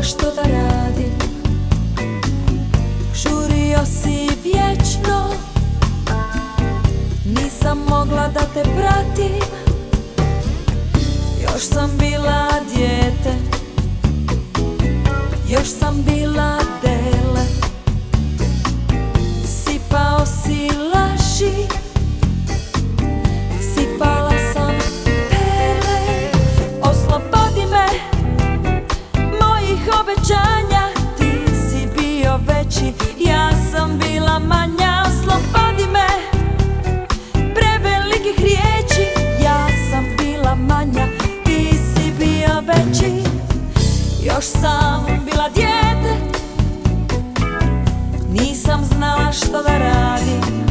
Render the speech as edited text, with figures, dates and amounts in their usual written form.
što da radim. Žurio si vječno, nisam mogla da te pratim. Još sam bila dijete, još sam bila dele. Sipao si laži, sipala sam pele. Oslobodi me mojih obećanja, ti si bio veći, ja sam bila manja. Oslobodi me prevelikih riječi, ja sam bila manja, ti si bio veći. Još sam bila dijete, nisam znala što da radim.